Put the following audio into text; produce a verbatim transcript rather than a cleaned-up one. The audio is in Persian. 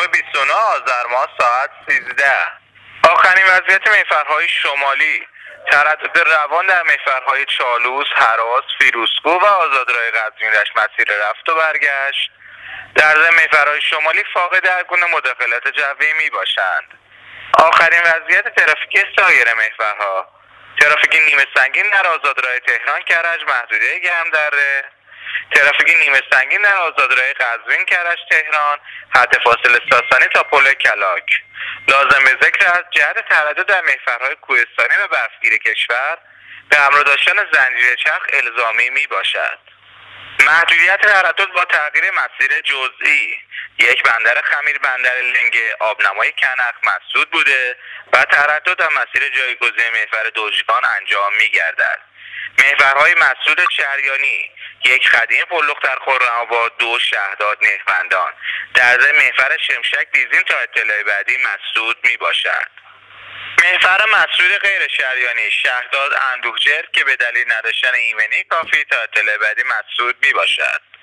بیست و نه آذر ماه ساعت سیزده. آخرین وضعیت محورهای شمالی: تردد روان در محورهای چالوس، هراس، فیروزکوه و آزادراه قزوین مسیر رفت و برگشت. در ضمن محورهای شمالی فاقد هر گونه مداخلت جوی می باشند. آخرین وضعیت ترافیکی سایر محورها: ترافیک نیمه سنگین در آزادراه تهران کرج محدوده گرمدره، ترافیک نیمه سنگین در آزادراه قزوین کرج تهران حد فاصله ساسانی تا پل کلاک. لازم به ذکر از جهت تردد در محورهای کوهستانی و برفگیر کشور به همراه داشتن زنجیره چرخ الزامی می باشد. محدودیت تردد با تغییر مسیر جزئی: یک بندر خمیر بندر لنگه آبنمای کنق مسدود بوده و تردد در مسیر جایگزین محور دوجکان انجام می گردد. محورهای مسدود شریانی: یک خدیم پلخ در خرم‌آباد، دو شهداد نهبندان. در ضمن محور شمشک دیزین تا اطلاع بعدی مسدود می باشد. محور مسدود غیر شریانی: شهداد اندوهجرد که به دلیل نداشتن ایمنی کافی تا اطلاع بعدی مسدود می باشد.